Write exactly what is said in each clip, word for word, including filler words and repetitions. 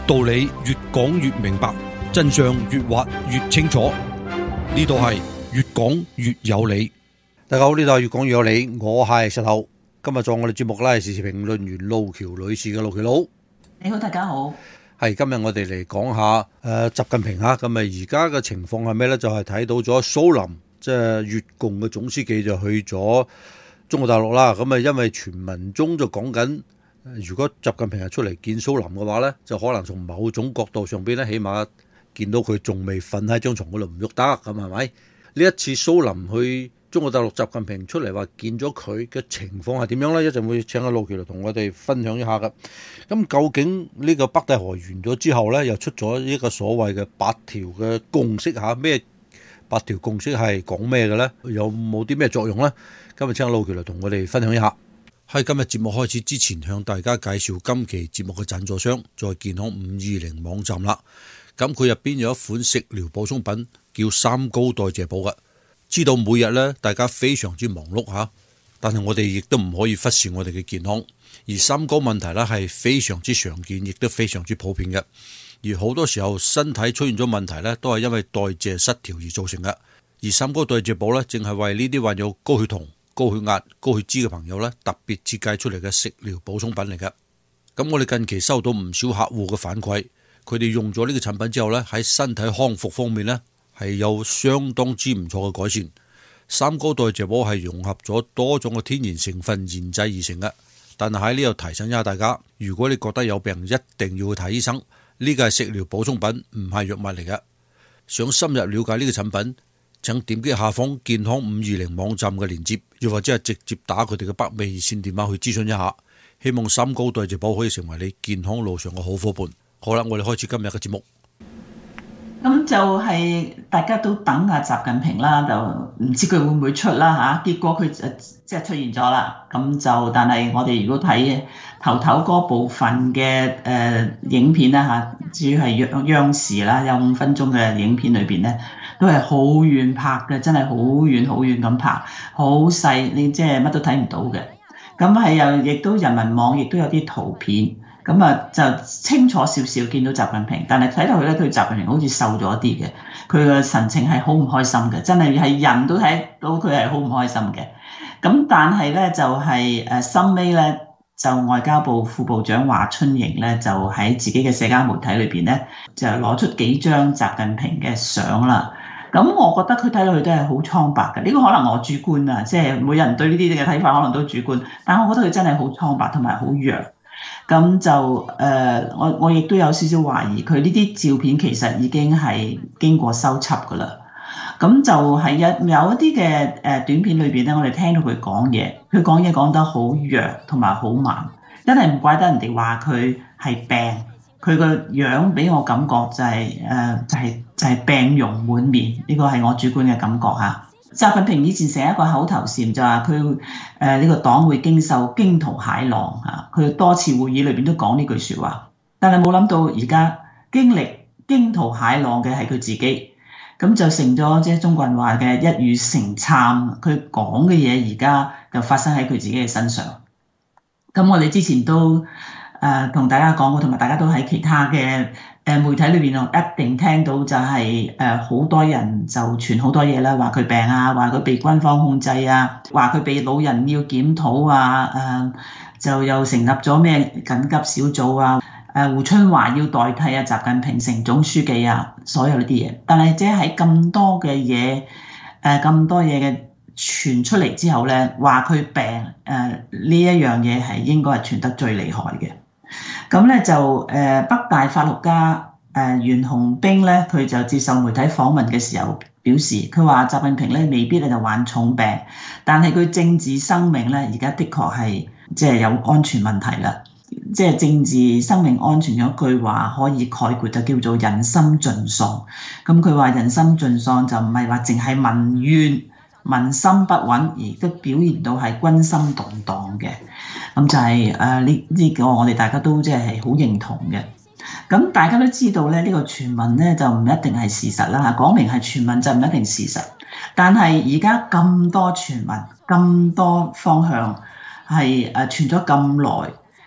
道理越講越明白，真相越挖越清楚。呢度係越講越有理。 大家好，呢度係越講越有理，我係石頭。今日做我哋節目啦，係時事評論員路橋女士嘅路橋佬。 你好，大家好。 係今日我哋嚟講下誒習近平嚇，咁啊而家嘅情況係咩呢？就係、是、睇到咗蘇林，即係越共嘅總書記就去咗中國大陸啦。咁啊因為傳聞中就講緊，如果習近平係出嚟見蘇林嘅話呢，就可能從某種角度上邊呢，起碼見到佢仲未瞓喺張床嗰度唔喐得，咁係咪？呢一次蘇林去中國大陸，習近平出嚟話見咗佢嘅情況係點樣呢？一陣會請阿路橋嚟同我哋分享一下㗎。咁究竟呢個北戴河完咗之後呢，又出咗呢個所謂嘅八條嘅共識嚇？咩八條共識係講咩嘅呢？有冇啲咩作用呢？今日請阿路橋嚟同我哋分享一下。喺今日節目開始之前，向大家介紹今期節目嘅贊助商，在健康五二零網站啦。咁佢入邊有一款食療補充品叫三高代謝寶嘅。知道每日咧，大家非常之忙碌吓，但係我哋亦都唔可以忽視我哋嘅健康。而三高問題咧係非常之常見，亦都非常之普遍嘅。而好多時候身體出現咗問題咧，都係因為代謝失調而造成嘅。而三高代謝寶咧，正係為呢啲患有高血糖、高血壓、高血脂嘅朋友咧，特別設計出嚟嘅食療補充品嚟嘅。咁我哋近期收到唔少客戶嘅反饋，佢哋用咗呢個產品之後咧，喺身體康復方面咧，係有相當之唔錯嘅改善。三高代謝寶係融合咗多種嘅天然成分研製而成嘅。但係喺呢度提醒一下大家，如果你覺得有病，一定要去睇醫生。呢個係食療補充品，唔係藥物嚟嘅。想深入了解呢個產品，請點擊下方健康五二零網站嘅鏈接，又或者係直接打佢哋嘅北美熱線電話去諮詢一下。希望三高代謝寶可以成為你健康路上嘅好伙伴。好啦，我哋開始今日嘅節目。 咁就係大家都等阿習近平啦，就唔知佢會唔會出啦嚇。結果佢就即係出現咗啦。咁就但係我哋如果睇頭頭嗰部分嘅誒、呃、影片啦嚇，主要係央央視啦，有五分鐘嘅影片裏邊咧，都係好遠拍嘅，真係好遠好遠咁拍，好細，你即係乜都睇唔到嘅。咁係又亦都人民網亦都有啲圖片。咁啊就清楚少少見到習近平，但係睇到佢咧，佢習近平好似瘦咗啲嘅，佢嘅神情係好唔開心嘅，真係係人都睇到佢係好唔開心嘅。咁但係咧就係誒深尾咧，就外交部副部長華春瑩咧就喺自己嘅社交媒體裏邊咧就攞出幾張習近平嘅相啦。咁我覺得佢睇到佢都係好蒼白嘅，呢個可能我主觀啊，即係每人對呢啲嘅睇法可能都主觀，但係我覺得佢真係好蒼白同埋好弱。咁就誒、呃，我我亦都有少少懷疑，佢呢啲照片其實已經係經過修輯噶啦。咁就係有有一啲嘅誒短片裏邊咧，我哋聽到佢講嘢，佢講嘢講得好弱同埋好慢，真係唔怪得人哋話佢係病。佢個樣俾我感覺就係、是、誒、呃、就係、是、就係、是、病容滿面，呢個係我主觀嘅感覺嚇。習近平以前成一個口頭禪就話佢誒呢個黨會經受驚濤駭浪嚇，佢多次會議裏邊都講呢句説話，但係冇諗到而家經歷驚濤駭浪嘅係佢自己，咁就成咗即係中國人話嘅一語成讖，佢講嘅嘢而家就發生喺佢自己嘅身上。咁我哋之前都誒同、呃、大家講過，同埋大家都喺其他嘅誒媒體裏邊一定聽到就係誒好多人就傳好多嘢啦，話佢病啊，話佢被軍方控制啊，話佢被老人要檢討啊，誒、呃、就又成立咗咩緊急小組啊，誒、呃、胡春華要代替啊習近平成總書記啊，所有呢啲嘢。但係即係喺咁多嘅嘢誒咁多嘢嘅傳出嚟之後咧，話佢病誒呢一樣嘢係應該係傳得最厲害嘅。咁咧就誒、呃、北大法學家誒袁洪兵咧，佢就接受媒體訪問嘅時候表示，佢話習近平咧未必咧就患重病，但係佢政治生命咧而家的確係即係有安全問題啦。即係政治生命安全有一句話可以概括，就叫做人心盡喪。咁佢話人心盡喪就唔係話淨係民怨。民心不穩，而都表現到係軍心動盪嘅，咁就係誒呢呢個我哋大家都即係好認同嘅。咁大家都知道咧，呢、這個傳聞咧就唔一定係事實啦嚇，講明係傳聞就唔一定事實。但係而家咁多傳聞，咁多方向係誒傳咗咁耐，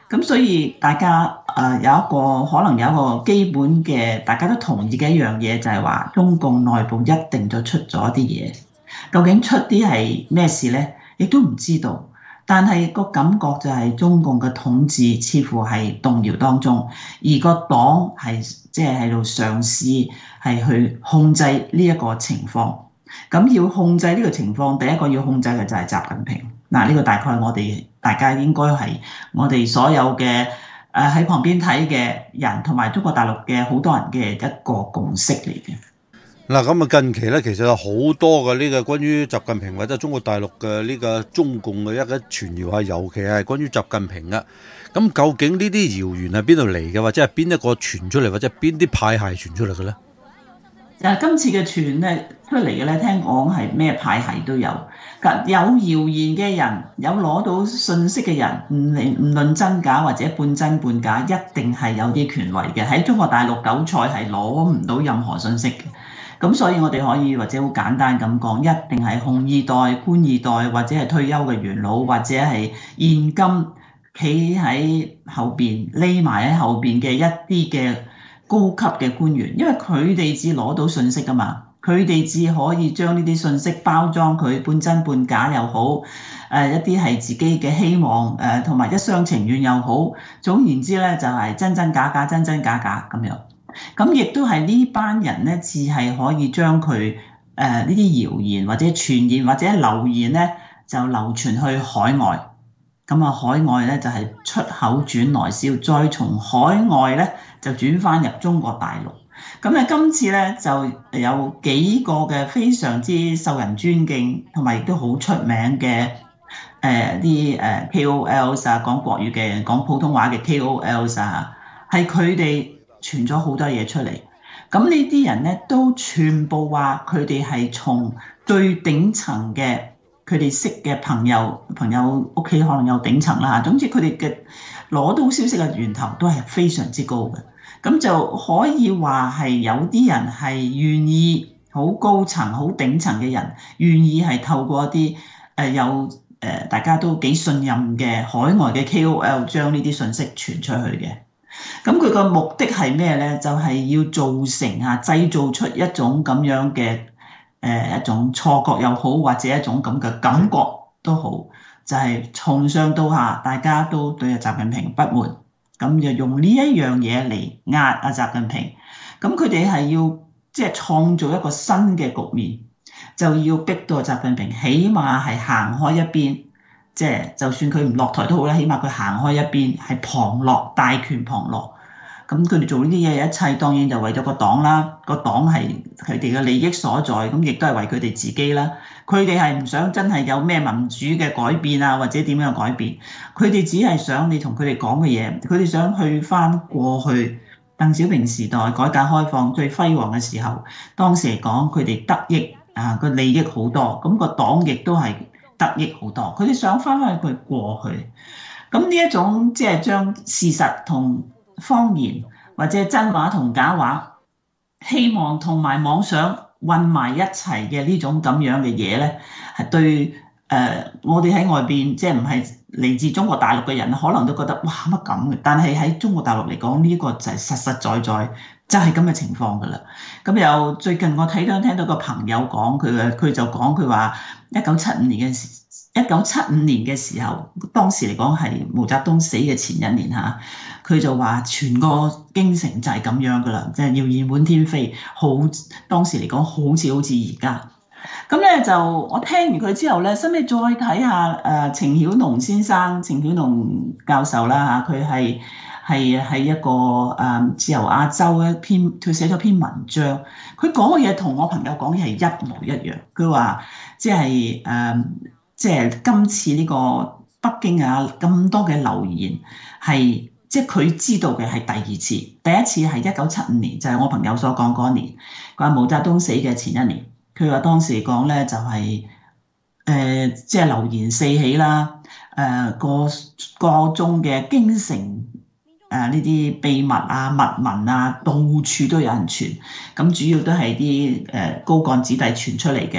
咁所以大家誒、呃、有一個可能有一個基本嘅大家都同意嘅一樣嘢，就係話中共內部一定就出咗啲嘢，究竟出啲係咩事呢？亦都唔知道。但係個感覺就係中共嘅統治似乎係動搖當中，而個黨係即係喺度嘗試係去控制呢一個情況。咁要控制呢個情況，第一個要控制嘅就係習近平。嗱，呢個大概我哋大家應該係我哋所有嘅誒喺旁邊睇嘅人，同埋中國大陸嘅好多人嘅一個共識嚟嘅。 嗱，咁啊近期咧，其實有好多嘅呢個關於習近平或者中國大陸嘅呢個中共嘅一個傳謠啊，尤其係關於習近平啊。咁究竟呢啲謠言係邊度嚟嘅，或者係邊一個傳出嚟，或者邊啲派系傳出嚟嘅咧？ 誒，今次嘅傳咧出嚟嘅咧，聽講係咩派系都有。有謠言嘅人，有攞到信息嘅人，唔唔論真假或者半真半假，一定係有啲權威嘅。喺中國大陸韭菜係攞唔到任何信息嘅。咁所以我哋可以或者好簡單咁講，一定係紅二代、官二代，或者係退休嘅元老，或者係現今企喺後邊匿埋喺後邊嘅一啲嘅高級嘅官員，因為佢哋只攞到信息㗎嘛，佢哋只可以將呢啲信息包裝佢半真半假又好，誒、呃、一啲係自己嘅希望誒同埋一廂情願又好，總言之咧就係、是、真真假假、真真假假咁樣。咁亦都係呢班人咧，只係可以將佢誒呢啲謠言或者傳言或者流言咧，就流傳去海外。咁啊，海外咧就係出口轉內銷，再從海外咧就轉翻入中國大陸。咁咧今次咧就有幾個嘅非常之受人尊敬同埋亦都好出名嘅誒啲誒 K O Ls 啊，講國語嘅講普通話嘅 K O Ls 啊，係佢哋傳咗好多嘢出嚟。咁呢啲人咧都全部話佢哋係從最頂層嘅佢哋識嘅朋友，朋友屋企可能有頂層啦。總之佢哋嘅攞到消息嘅源頭都係非常之高嘅。咁就可以話係有啲人係願意好高層、好頂層嘅人，願意係透過一啲誒有誒大家都幾信任嘅海外嘅 K O L 將呢啲信息傳出去嘅。咁佢個目的係咩咧？就係、是、要造成啊，製造出一種咁樣嘅誒、呃、一種錯覺又好，或者一種咁嘅感覺都好，就係、是、從上到下大家都對阿習近平不滿，咁就用呢一樣嘢嚟壓阿習近平。咁佢哋係要即係、就是、創造一個新嘅局面，就要逼到習近平起碼係行開一邊。即係就算佢唔落台都好啦，起碼佢行開一邊，係旁落大權旁落。咁佢哋做呢啲嘢，一切當然就為咗個黨啦。個黨係佢哋嘅利益所在，咁亦都係為佢哋自己啦。佢哋係唔想真係有咩民主嘅改變啊，或者點樣改變。佢哋只係想你同佢哋講嘅嘢，佢哋想去返過去鄧小平時代改革開放最輝煌嘅時候。當時嚟講，佢哋得益啊，個利益好多，咁個黨亦都係得益好多，佢哋想翻返去佢過去，咁呢一種即係將事實同謊言或者真話同假話，希望同埋妄想混埋一齊嘅呢種咁樣嘅嘢咧，係對誒、呃、我哋喺外邊即係唔係嚟自中國大陸嘅人，可能都覺得哇乜咁嘅，但係喺中國大陸嚟講呢個就係實實在在就係咁嘅情況㗎啦。咁又最近我睇到聽到個朋友講佢嘅，佢就講佢話一九七五年嘅時，一九七五年嘅時候，當時嚟講係毛澤東死嘅前一年嚇，佢就話全個京城就係咁樣㗎啦，即係謠言滿天飛，好當時嚟講好似好似而家。咁咧就我聽完佢之後咧，後尾再睇下誒程曉農先生、程曉農教授啦嚇，佢係。係喺一個誒自由亞洲一篇，佢寫咗篇文章，佢講嘅嘢同我朋友講嘅係一模一樣。佢話即係誒，即係今次呢個北京啊咁多嘅流言係，即係佢知道嘅係第二次，第一次係一九七五年，就係我朋友所講嗰年，佢話毛澤東死嘅前一年。佢話當時講咧就係誒，即係流言四起啦，誒個個中嘅京城。誒呢啲秘密啊、密文啊，到處都有人傳，咁主要都係啲誒高幹子弟傳出嚟嘅。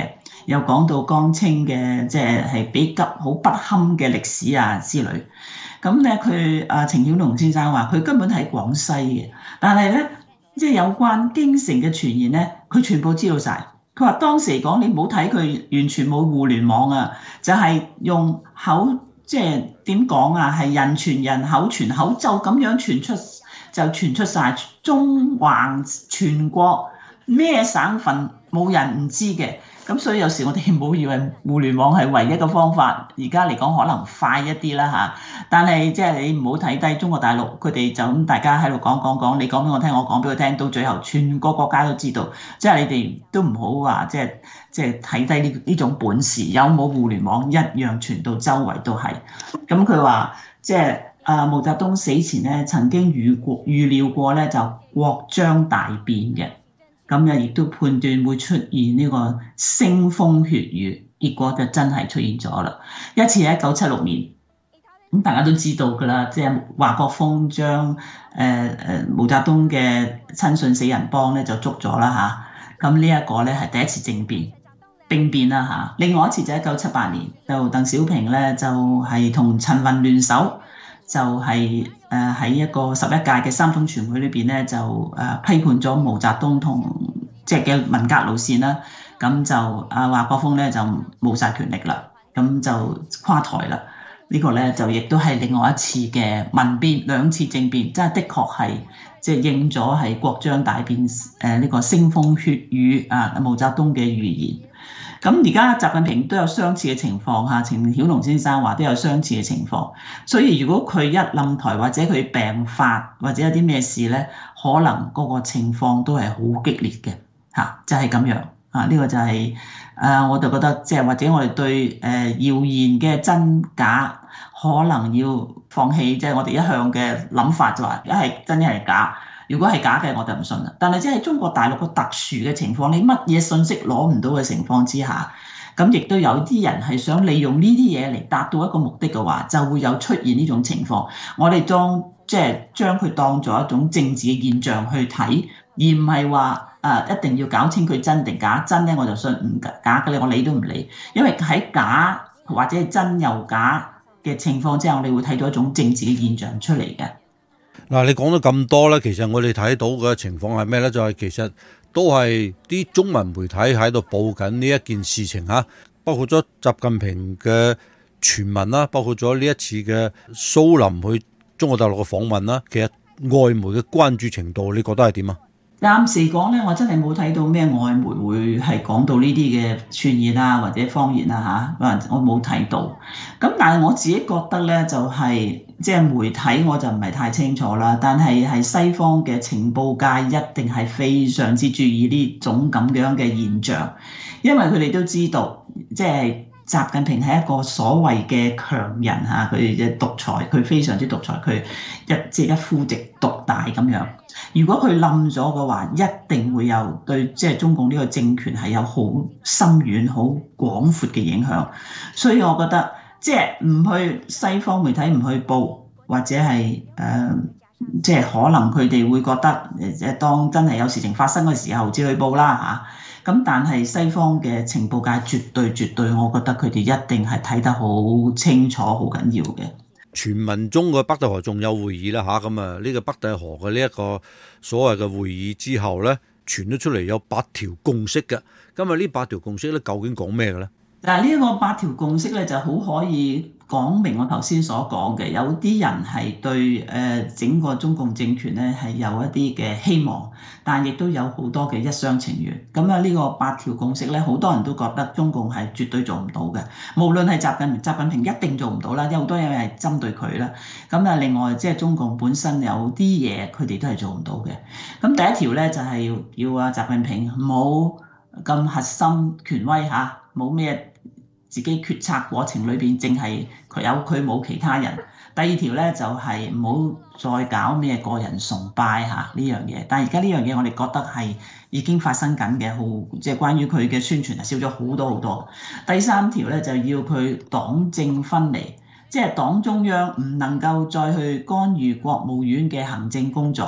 又講到江青嘅即係係比較好不堪嘅歷史啊之類。咁咧佢啊程曉農先生話佢根本喺廣西嘅，但係咧即係有關京城嘅傳言咧，佢全部知道晒。佢話當時嚟講，你唔好睇佢完全冇互聯網啊，就係、是、用口即係點講啊，係人傳人，口傳口，就咁樣傳出就傳出晒，中橫全國咩省份冇人唔知嘅。咁所以有時我哋唔好以為互聯網係唯一嘅方法，而家嚟講可能快一啲啦嚇。但係即係你唔好睇低中國大陸，佢哋就咁大家喺度講講講，你講俾我聽，我講俾佢聽，到最後全個國家都知道。即係你哋都唔好話即係即係睇低呢呢種本事，有冇互聯網一樣傳到周圍都係。咁佢話即係啊毛澤東死前咧曾經預過預料過咧就國將大變嘅。咁又亦都判斷會出現呢個腥風血雨，結果就真係出現咗啦。一次喺一九七六年，咁大家都知道㗎啦，即係華國鋒將誒誒毛澤東嘅親信四人幫咧就捉咗啦嚇。咁呢一個咧係第一次政變兵變啦嚇。另外一次就一九七八年，就鄧小平咧就係同陳雲聯手。就係誒喺一個十一屆嘅三中全會裏邊咧，就誒批判咗毛澤東同即係嘅文革路線啦。咁就阿華國鋒咧就冇晒權力啦，咁就垮台啦。呢、這個咧就亦都係另外一次嘅民變，兩次政變，真係的確係即係應咗係國將大變誒呢個腥風血雨啊毛澤東嘅預言。咁而家習近平都有相似嘅情況嚇，程曉農先生話都有相似嘅情況，所以如果佢一冧台或者佢病發或者有啲咩事咧，可能嗰個情況都係好激烈嘅嚇，就係咁樣啊！呢個就係誒，我就覺得即係或者我哋對誒謠言嘅真假可能要放棄，即係我哋一向嘅諗法就話一係真一係假。如果係假嘅，我就唔信啦。但係即係中國大陸個特殊嘅情況，你乜嘢信息攞唔到嘅情況之下，咁亦都有啲人係想利用呢啲嘢嚟達到一個目的嘅話，就會有出現呢種情況。我哋當即係將佢當作一種政治嘅現象去睇，而唔係話誒一定要搞清佢真定假。真咧我就信，唔假嘅咧我理都唔理。因為喺假或者係真又假嘅情況之下，我哋會睇到一種政治嘅現象出嚟嘅。 嗱，你講咗咁多咧，其實我哋睇到嘅情況係咩咧？就係、是、其實都係啲中文媒體喺度報緊呢一件事情嚇，包括咗習近平嘅傳聞啦，包括咗呢一次嘅蘇林去中國大陸嘅訪問啦。其實外媒嘅關注程度，你覺得係點啊？ 暫時講咧，我真係冇睇到咩外媒會係講到呢啲嘅傳言啊，或者謊言啊嚇，我冇睇到。咁但係我自己覺得咧，就係即係媒體我就唔係太清楚啦。但係係西方嘅情報界一定係非常之注意呢種咁樣嘅現象，因為佢哋都知道即係習近平係一個所謂嘅強人嚇，佢嘅獨裁，佢非常之獨裁，佢一即係一夫直獨大咁樣。如果佢冧咗嘅話，一定會有對即係中共呢個政權係有好深遠、好廣闊嘅影響。所以我覺得即係唔去西方媒體唔去報，或者係誒、呃、即係可能佢哋會覺得誒當真係有事情發生嘅時候至去報啦嚇。咁但係西方嘅情報界絕對絕對，我覺得佢哋一定係睇得好清楚、好緊要嘅。 傳聞中嘅北戴河仲有會議啦嚇，咁啊呢個北戴河嘅呢一個所謂嘅會議之後咧，傳咗出嚟有八條共識嘅。咁啊呢八條共識咧，究竟講咩嘅咧？ 嗱，呢個八條共識咧就好可以講明我頭先所講嘅，有啲人係對誒整個中共政權咧係有一啲嘅希望，但亦都有好多嘅一廂情願。咁啊呢個八條共識咧，好多人都覺得中共係絕對做唔到嘅，無論係習近平，習近平一定做唔到啦，有好多嘢係針對佢啦。咁啊另外即係中共本身有啲嘢佢哋都係做唔到嘅。咁第一條咧就係要要啊習近平冇咁核心權威嚇，冇咩自己決策過程裏邊淨係佢有佢冇其他人。第二條咧就係唔好再搞咩個人崇拜嚇呢樣嘢。但係而家呢樣嘢我哋覺得係已經發生緊嘅，好即係關於佢嘅宣傳係少咗好多好多。第三條咧就要佢黨政分離，即係黨中央唔能夠再去干預國務院嘅行政工作。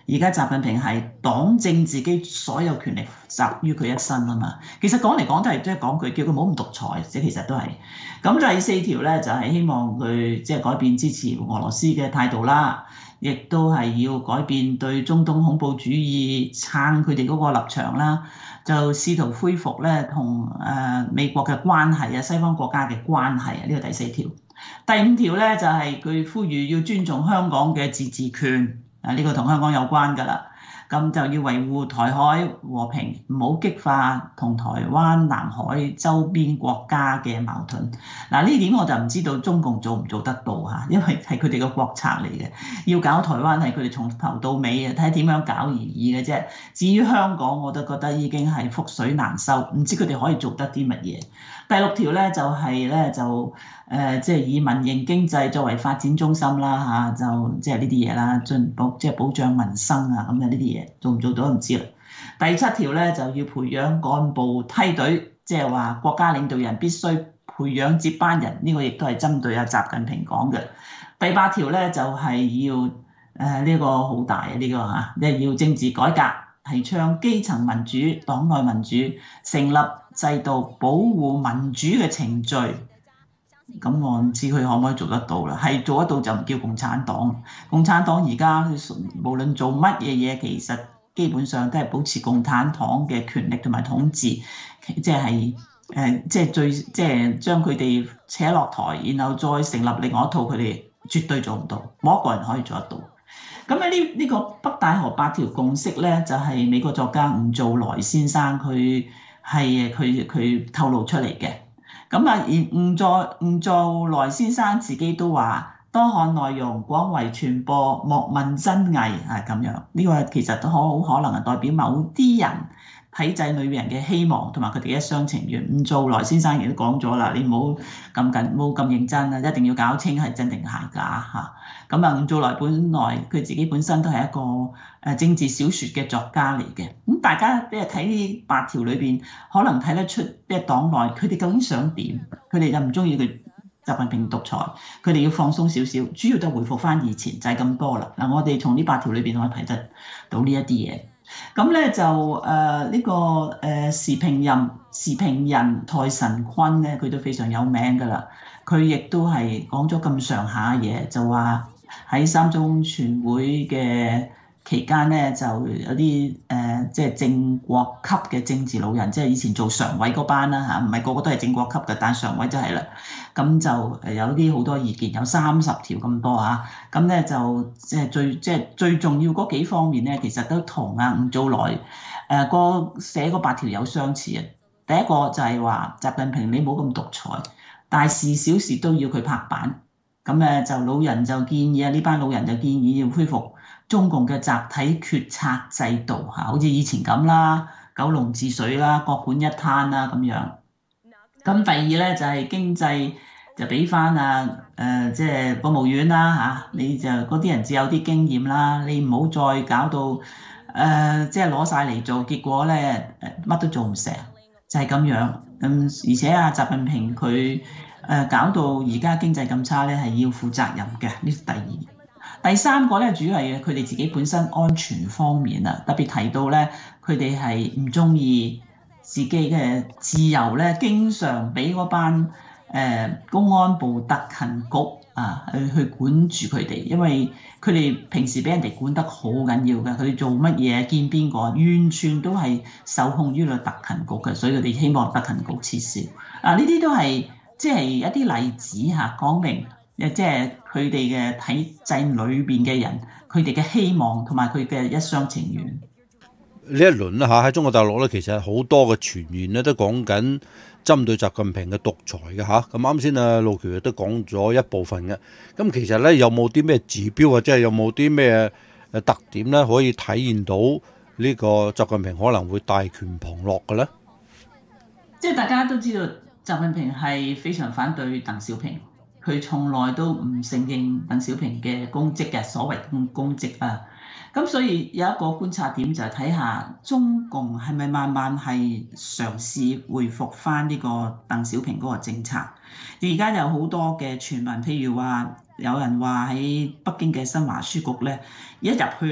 而家習近平係黨政自己所有權力集於佢一身啊嘛。其實講嚟講都係即係講句，叫佢冇咁獨裁，即係其實都係。咁第四條咧就係、是、希望佢即係改變支持俄羅斯嘅態度啦，亦都係要改變對中東恐怖主義撐佢哋嗰個立場啦，就試圖恢復咧同誒美國嘅關係啊，西方國家嘅關係啊，呢、這個第四條。第五條咧就係、是、佢呼籲要尊重香港嘅自治權。啊！呢個同香港有關㗎啦，咁就要維護台海和平，唔好激化同台灣、南海周邊國家嘅矛盾。嗱，呢點我就唔知道中共做唔做得到嚇，因為係佢哋嘅國策嚟嘅，要搞台灣係佢哋從頭到尾啊，睇下點樣搞而已嘅啫。至於香港，我都覺得已經係覆水難收，唔知佢哋可以做得啲乜嘢。第六條咧就係、是、咧就誒即係以民營經濟作為發展中心啦嚇、啊，就即係呢啲嘢啦，進保即係保障民生啊咁嘅呢啲嘢做唔做到唔知啦。第七條咧就要培養幹部梯隊，即係話國家領導人必須培養接班人，呢、這個亦都係針對阿習近平講嘅。第八條咧就係、是、要誒呢、呃這個好大啊呢、這個嚇，即、啊、係要政治改革，提倡基層民主、黨內民主，成立制度保護民主嘅程序。咁我唔知佢可唔可以做得到啦，係做得到就唔叫共產黨。共產黨而家無論做乜嘢嘢，其實基本上都係保持共產黨嘅權力同埋統治，即係誒，即係最即係將佢哋扯落台，然後再成立另外一套，佢哋絕對做唔到，冇一個人可以做得到。咁喺呢呢個北戴河八條共識咧，就係、是、美國作家吳祖來先生佢係佢佢透露出嚟嘅。咁啊，而吳祖吳祖來先生自己都話：多看內容，廣為傳播，莫問真偽係咁樣。呢、這個其實都好可能係代表某啲人體制裏面人嘅希望同埋佢哋一廂情願。吳祖來先生亦都講咗啦，你唔好咁緊，冇咁認真啊，一定要搞清係真定係假嚇。咁啊，吳祖來本來佢自己本身都係一個誒政治小説嘅作家嚟嘅。咁大家即係睇呢八條裏邊，可能睇得出即係黨內佢哋究竟想點？佢哋就唔中意佢習近平獨裁，佢哋要放鬆少少，主要都係回復翻以前就係咁多啦。嗱，我哋從呢八條裏邊可以睇得到呢一啲嘢。咁咧就誒呢、呃這個誒、呃、時評人時評人蔡神坤咧，佢都非常有名㗎啦。佢亦都係講咗咁上下嘢，就話喺三中全會嘅期間咧，就有啲誒、呃、即係正國級嘅政治老人，即係以前做常委嗰班啦嚇，唔係個個都係正國級嘅，但係常委就係啦。咁就誒有啲好多意見，有三十條咁多嚇。咁咧就即係最即係最重要嗰幾方面咧，其實都同啊吳祖來誒個寫嗰八條有相似啊。第一個就係話習近平你冇咁獨裁，大事小事都要佢拍板。咁誒就老人就建議啊，呢班老人就建議要恢復中共嘅集體決策制度嚇，好似以前咁啦，九龍治水啦，各管一攤啦咁樣。咁第二咧就係、是、經濟就俾翻啊誒，即係國務院啦嚇，你就嗰啲人只有啲經驗啦，你唔好再搞到誒即係攞晒嚟做，結果咧誒乜都做唔成，就係、是、咁樣。咁而且啊，習近平佢誒搞到而家經濟咁差咧，係要負責任嘅。呢第二，第三個咧，主要係佢哋自己本身安全方面啊，特別提到咧，佢哋係唔中意自己嘅自由咧，經常俾嗰班誒、呃、公安部特勤局啊去去管住佢哋，因為佢哋平時俾人哋管得好緊要嘅，佢哋做乜嘢見邊個，完全都係受控於個特勤局嘅，所以佢哋希望特勤局撤銷。啊，呢啲都係。即係一啲例子嚇，講明誒，即係佢哋嘅體制裏邊嘅人，佢哋嘅希望同埋佢嘅一廂情願。 呢一輪啦嚇，喺中國大陸咧，其實好多嘅傳言咧都講緊針對習近平嘅獨裁嘅嚇。咁啱先啊，路橋亦都講咗一部分嘅。咁其實咧有冇啲咩指標或者係有冇啲咩誒特點咧，可以體現到呢個習近平可能會大權旁落嘅咧？ 即係大家都知道。習近平係非常反對鄧小平，佢從來都唔承認鄧小平嘅功績嘅，所謂嘅功績啊。咁所以有一個觀察點就係睇下中共係咪慢慢係嘗試恢復翻呢個鄧小平嗰個政策。而家有好多嘅傳聞，譬如話有人話喺北京嘅新華書局咧，一入去咧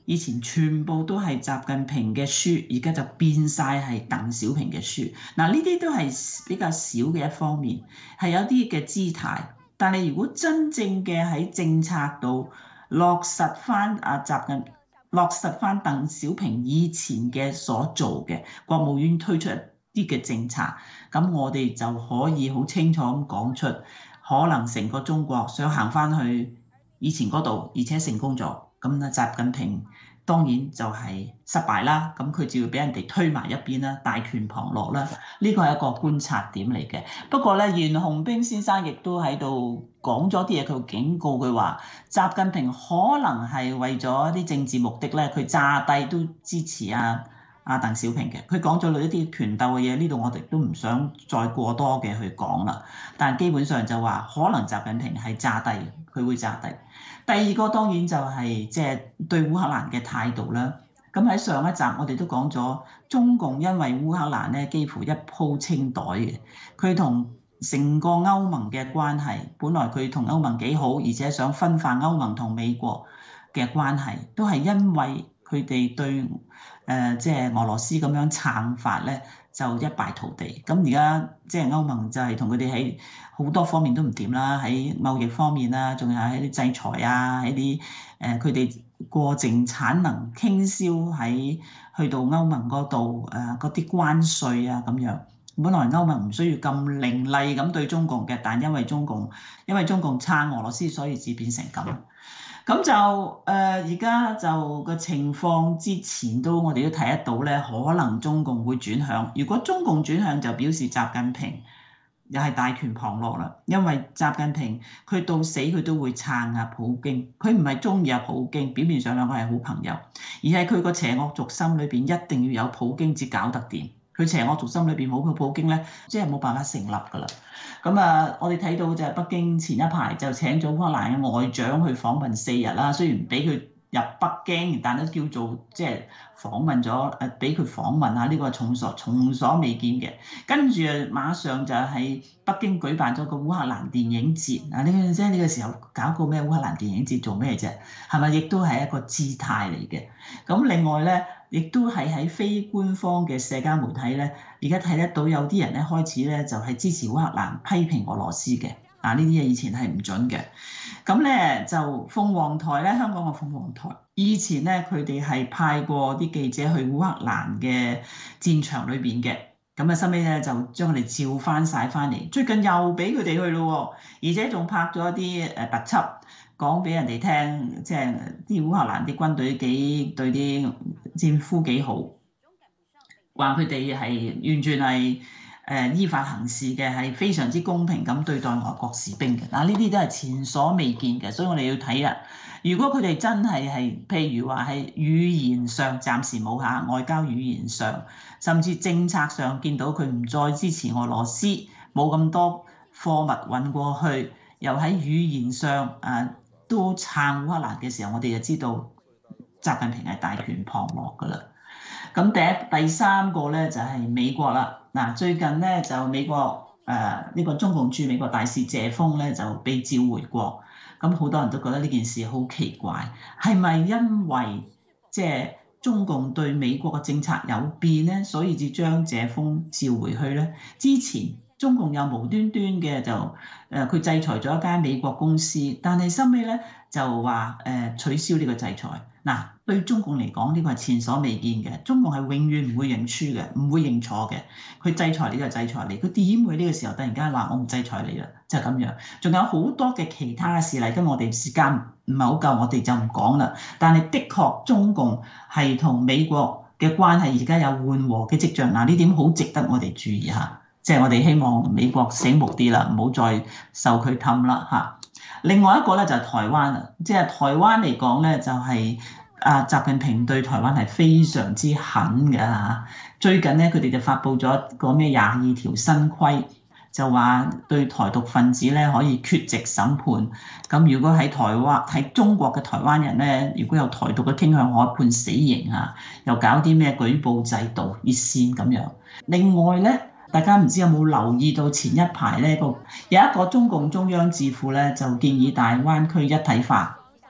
以前全部都係習近平嘅書，而家就變晒係鄧小平嘅書。嗱，呢啲都係比較少嘅一方面，係有啲嘅姿態。但係如果真正嘅喺政策度落實翻阿習近落實翻鄧小平以前嘅所做嘅，國務院推出一啲嘅政策，咁我哋就可以好清楚咁講出，可能成個中國想行翻去以前嗰度，而且成功咗。咁啊，習近平當然就係失敗啦，咁佢就要俾人哋推埋一邊啦，大權旁落啦。呢個係一個觀察點嚟嘅。不過咧，袁洪兵先生亦都喺度講咗啲嘢，佢警告佢話，習近平可能係為咗啲政治目的咧，佢詐帝都支持啊啊鄧小平嘅。佢講咗一啲權鬥嘅嘢，呢度我哋都唔想再過多嘅去講啦。但基本上就話，可能習近平係詐帝，佢會詐帝。第二個當然就係即係對烏克蘭嘅態度啦。咁喺上一集我哋都講咗，中共因為烏克蘭咧幾乎一鋪清袋嘅，佢同成個歐盟嘅關係，本來佢同歐盟幾好，而且想分化歐盟同美國嘅關係，都係因為佢哋對誒即係俄羅斯咁樣撐法咧，就一敗塗地。咁而家即係歐盟就係同佢哋喺好多方面都唔掂啦，喺貿易方面啦，仲有喺啲制裁啊，喺啲誒佢哋過剩產能傾銷喺去到歐盟嗰度誒嗰啲關稅啊咁樣。本來歐盟唔需要咁凌厲咁對中共嘅，但因為中共因為中共撐俄羅斯，所以至變成咁。咁就誒而家就個情況之前都我哋都睇得到咧，可能中共會轉向。如果中共轉向，就表示習近平又係大權旁落啦。因為習近平佢到死佢都會撐下普京，佢唔係中意阿普京，表面上兩個係好朋友，而係佢個邪惡軸心裏邊一定要有普京至搞得掂。佢邪惡軸心裏邊冇佢普京咧，即係冇辦法成立㗎啦。咁啊，我哋睇到就係北京前一排就請咗烏克蘭嘅外長去訪問四日啦，雖然唔俾佢入北京，但都叫做即係訪問咗，誒俾佢訪問下，呢個係從所從所未見嘅。跟住馬上就喺北京舉辦咗個烏克蘭電影節啊！呢個即係呢個時候搞個咩烏克蘭電影節做咩啫？係咪亦都係一個姿態嚟嘅？咁另外咧，亦都係喺非官方嘅社交媒體咧，而家睇得到有啲人咧開始咧就係支持烏克蘭，批評俄羅斯嘅。啊！呢啲嘢以前係唔準嘅。咁咧就鳳凰台咧，香港嘅鳳凰台以前咧佢哋係派過啲記者去烏克蘭嘅戰場裏邊嘅。咁啊，收尾咧就將佢哋召翻晒翻嚟。最近又俾佢哋去咯，而且仲拍咗一啲誒特輯，講俾人哋聽，即係啲烏克蘭啲軍隊幾對啲戰俘幾好，話佢哋係完全係誒依法行事嘅，係非常之公平咁對待外國士兵嘅。嗱，呢啲都係前所未見嘅，所以我哋要睇啦。如果佢哋真係係譬如話係語言上暫時冇下，外交語言上，甚至政策上見到佢唔再支持俄羅斯，冇咁多貨物運過去，又喺語言上誒都撐烏克蘭嘅時候，我哋就知道習近平係大權旁落㗎啦。咁第一、第三個咧就係美國啦。嗱，最近咧就美國誒呢個中共駐美國大使謝鋒咧就被召回國。咁好多人都覺得呢件事好奇怪，係咪因為即係中共對美國嘅政策有變咧，所以至將謝鋒召回去咧？之前中共又無端端嘅就誒佢制裁咗一間美國公司，但係收尾咧就話誒取消呢個制裁。嗱，對中共嚟講呢個係前所未見嘅，中共係永遠唔會認輸嘅，唔會認錯嘅。佢制裁你就制裁你，佢點會呢個時候突然間話我唔制裁你啦？就係咁樣。仲有好多嘅其他嘅事例，跟我哋時間唔係好夠，我哋就唔講啦。但係的確中共係同美國嘅關係而家有緩和嘅跡象。嗱，呢點好值得我哋注意下。即係我哋希望美國醒目啲啦，唔好再受佢氹啦嚇。另外一個咧就係台灣啦，即係台灣嚟講咧就係啊習近平對台灣係非常之狠嘅嚇。最近咧佢哋就發布咗個咩廿二條新規，就話對台獨分子咧可以缺席審判。咁如果喺台灣喺中國嘅台灣人咧，如果有台獨嘅傾向，可判死刑啊，又搞啲咩舉報制度熱線咁樣。另外咧，大家唔知有冇留意到前一排咧個有一個中共中央智庫咧就建議大灣區一體化，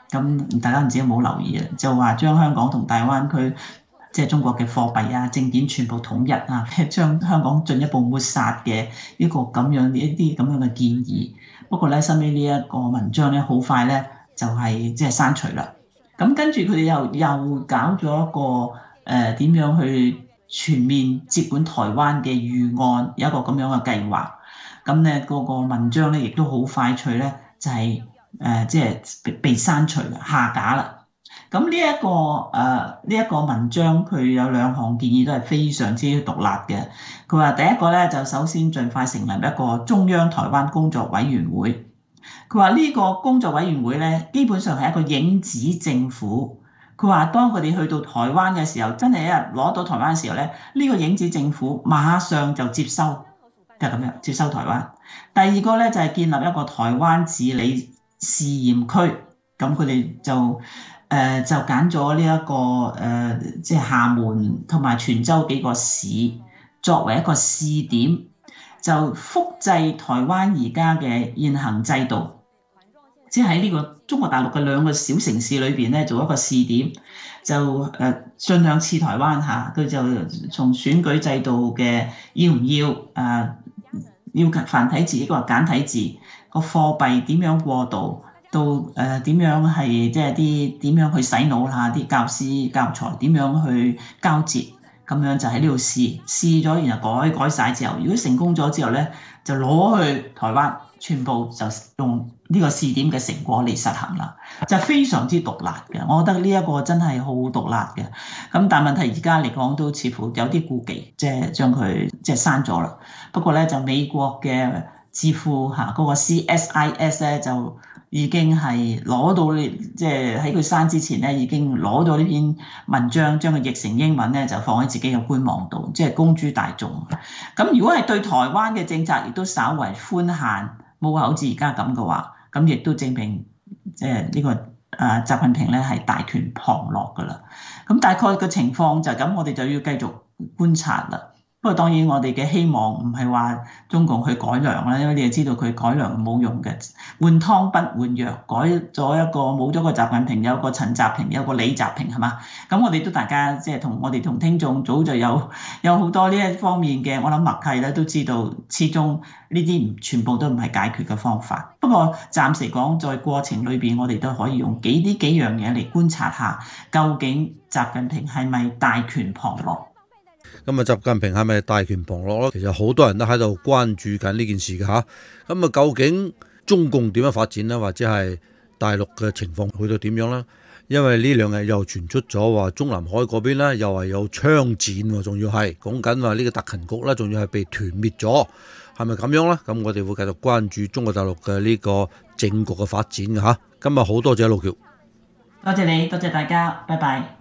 咁大家唔知有冇留意啊？就話將香港同大灣區即係中國嘅貨幣啊、證件全部統一啊，將香港進一步抹殺嘅呢個咁樣一啲咁樣嘅建議。不過咧，收尾呢一個文章咧，好快咧就係即係刪除啦。咁跟住佢哋又又搞咗一個誒點樣去全面接管台灣嘅預案，有一個咁樣嘅計劃。咁咧嗰個文章咧亦都好快脆咧，就係誒即係被被刪除下架啦。咁呢一個誒呢一個文章佢有兩項建議都係非常之獨立嘅。佢話第一個咧就首先盡快成立一個中央台灣工作委員會。佢話呢個工作委員會咧基本上係一個影子政府。佢話當佢哋去到台灣嘅時候，真係一日攞到台灣嘅時候咧，呢個影子政府馬上就接收，就係咁樣接收台灣。第二個咧就係建立一個台灣治理試驗區。咁佢哋就誒、呃、就揀咗呢一個誒即係廈門同埋泉州幾個市作為一個試點，就複製台灣而家嘅現行制度，即係喺呢個中國大陸嘅兩個小城市裏邊咧做一個試點，就誒盡量似台灣嚇，佢就從選舉制度嘅要唔要誒、呃、要繁體字抑或簡體字，個貨幣點樣過渡。到誒點樣係即係啲點樣去洗腦下啲教師教材點樣去交接，咁樣就喺呢度試試咗，然後改改曬之後，如果成功咗之後咧，就攞去台灣，全部就用呢個試點嘅成果嚟實行啦，就非常之獨立嘅。我覺得呢一個真係好獨立嘅。咁但係問題而家嚟講都似乎有啲顧忌，即係將佢即係刪咗啦。不過咧就美國嘅智庫嚇嗰個 C S I S 咧就已經係攞到呢，即係喺佢刪之前咧，已經攞到呢篇文章，將佢譯成英文咧，就放喺自己嘅官網度，即係公諸大眾。咁如果係對台灣嘅政策亦都稍為寬限，冇好似而家咁嘅話，咁亦都證明即係呢個誒習近平咧係大權旁落㗎啦。咁大概嘅情況就係咁，我哋就要繼續觀察啦。不過當然我哋嘅希望唔係話中共去改良啦，因為你哋知道佢改良冇用嘅，換湯不換藥，改咗一個冇咗個習近平，有個陳習平，有個李習平係嘛？咁我哋都大家即係同我哋同聽眾早就有有好多呢一方面嘅，我諗默契咧都知道，始終呢啲全部都唔係解決嘅方法。不過暫時講在過程裏邊，我哋都可以用幾啲幾樣嘢嚟觀察下，究竟習近平係咪大權旁落？ 咁啊，習近平係咪大權旁落咯？其實好多人都喺度關注緊呢件事嘅吓。咁啊，究竟中共點樣發展呢？或者係大陸嘅情況去到點樣呢？因為呢兩日又傳出咗話中南海嗰邊呢，又係有槍戰，仲要係講緊話呢個特勤局呢，仲要係被團滅咗，係咪咁樣呢？咁我哋會繼續關注中國大陸嘅呢個政局嘅發展嘅吓。今日好多謝陸橋， 多謝你，多謝大家，拜拜。